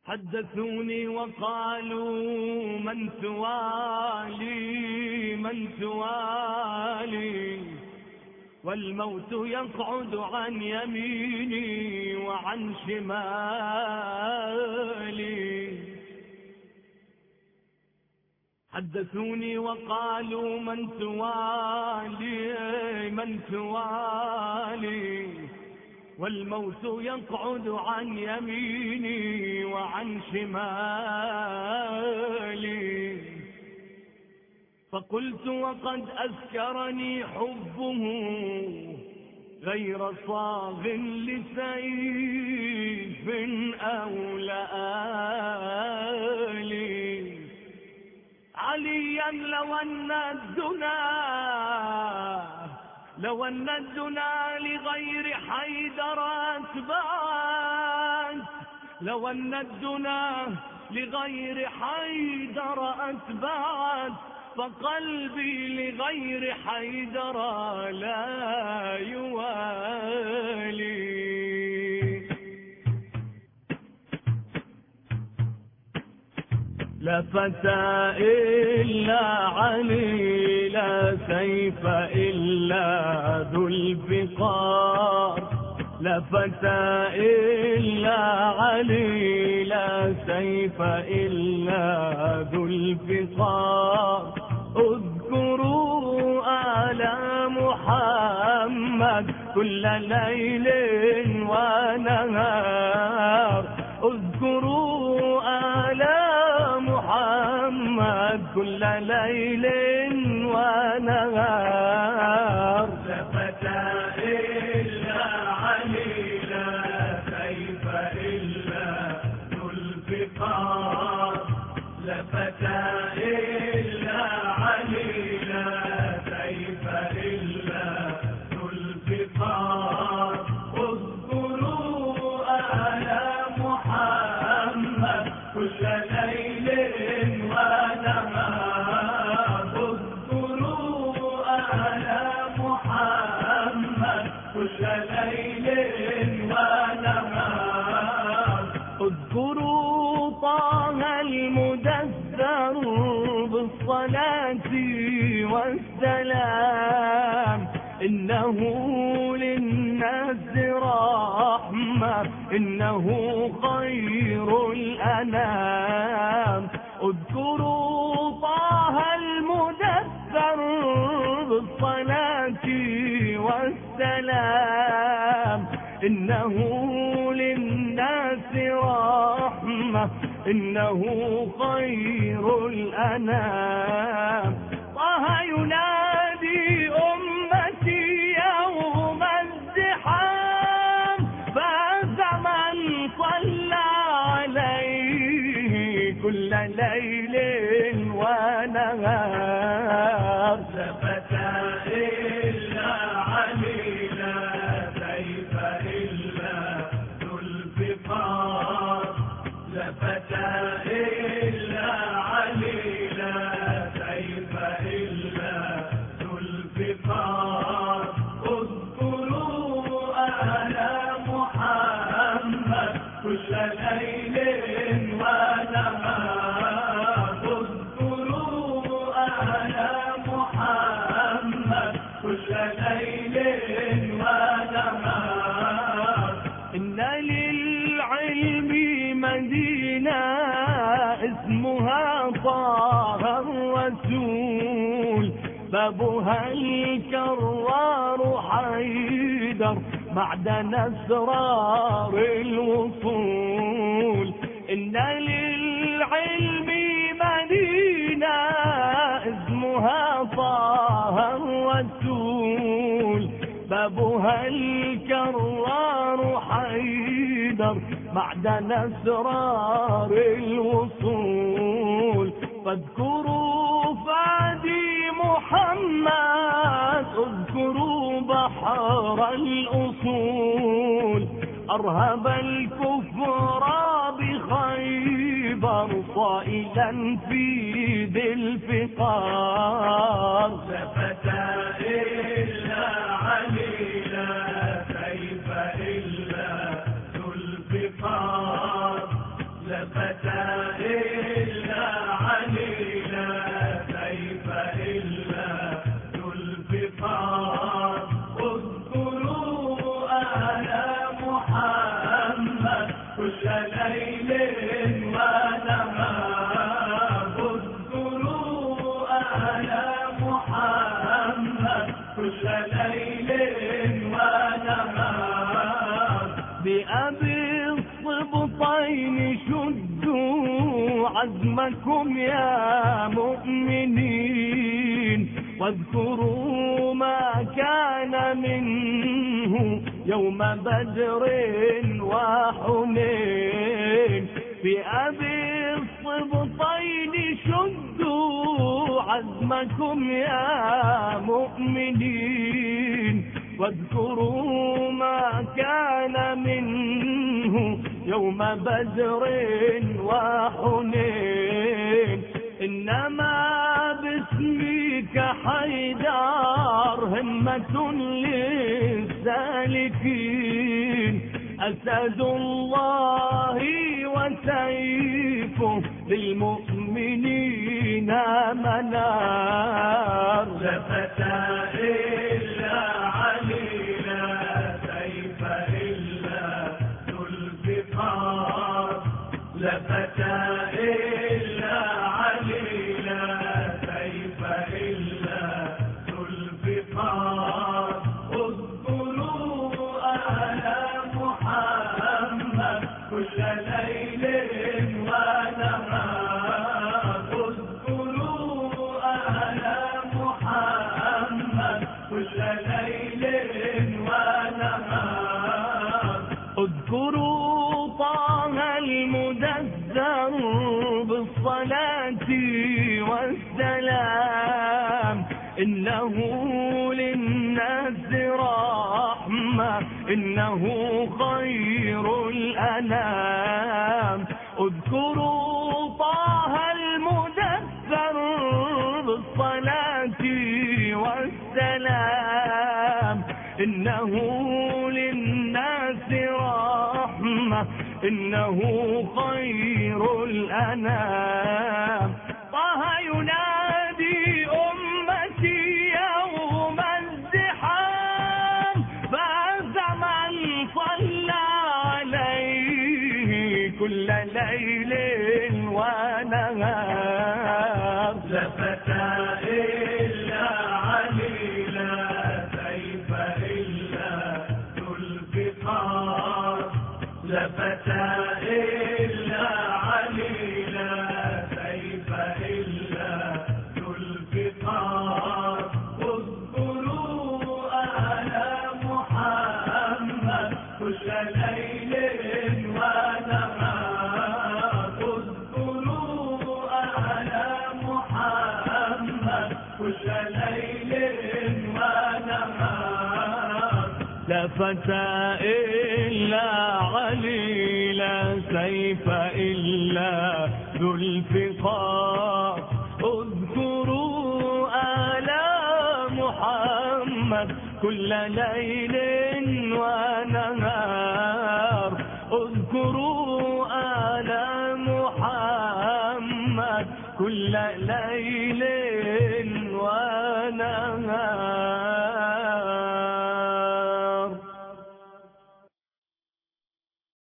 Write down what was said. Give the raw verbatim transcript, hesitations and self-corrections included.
حدثوني وقالوا من توالي من توالي، والموت يقعد عن يميني وعن شمالي. حدثوني وقالوا من توالي من توالي، والموت يقعد عن يميني وعن شمالي. فقلت وقد أذكرني حبه غير صاغ لسيف أو لآلي، عليا لو أن الدنا لو أن الدنا لغير حيدر أتبعت، لو أن الدنا لغير حيدر أتبعت، فقلبي لغير حيدر لا يوالي. لا فتى إلا علي، لا سيف إلا ذو الفقار، لا فتى إلا علي، لا سيف إلا ذو الفقار. اذكروا آل محمد كل ليل ونهار، اذكروا آل محمد كل ليل ونهار. لا فتى إلا علي، لا سيف إلا ذو الفقار، لا فتى إلا علي، لا سيف إلا ذو الفقار. اذكروا آل محمد كل ليل ونهار، اذكروا آل محمد كل ليل ونهار. اذكروا طه المدثر بالصلاة والسلام، إنه للناس رحمة، إنه خير الأنام. اذكروا طه المدثر بالصلاة والسلام، إنه للناس رحمة، إنه خير الأنام. طه ينادي أمتي يوم الزحام، فاز من صلى عليه كل ليل ونهار. لا فتى إلا علي، لا سيف إلا ذو الفقار، لا فتى إلا علي، لا سيف إلا ذو الفقار. اذكروا آل محمد كل ليل ونهار، اذكروا آل محمد كل ليل ونهار. إن للعلم مدينة اسمها طه الرسول، بابها الكرار حيدر معدن أسرار الوصول. إن للعلم مدينة اسمها طه الرسول، بابها الكرار حيدر معدن أسرار الوصول. فاذكروا فادي محمد، اذكروا بحر الأصول، أرهب الكفر بخيبر صائلا في ذي الفقار. لا فتى إلا علي، لا سيف إلا ذو الفقار، لا فتى إلا علينا سيف إلا ذو الفقار اذكروا آل محمد كل ليل ونهار اذكروا آل محمد كل ليل ونهار بأبي الصبطين شدوا عزمكم يا مؤمنين واذكروا ما كان منه يوم بدر وحنين بأبي الصبطين شدوا عزمكم يا مؤمنين واذكروا ما كان منه يوم بدر وحنين إنما باسمك حيدار همة للسالكين أسد الله وسيفه للمؤمنين منار لفت إلا علينا سيف إلا ذو الفقار لفت إلا علينا سيف إلا ذو الفقار اذكروا آل محمد كل ليل ونهار اذكروا آل محمد كل ليل ونهار اذكروا طه المدثر بالصلاة والسلام إنه للناس رحمة إنه خير الأنام اذكروا طه المدثر بالصلاة والسلام إنه للناس رحمة إنه خير الأنام طه ينادي أمتي يوم الزحام فأعز من صلى عليه كل ليل ونهار لفت إلا علينا سيف إلا ذو الفقار لفت إلا علينا سيف إلا ذو الفقار اذكروا آل محمد كل ليل ونهار اذكروا آل محمد كل ليل ونهار لفت إلا علي لا سيف إلا ذو الفقار اذكروا آل محمد كل ليل ونهار اذكروا آل محمد كل ليل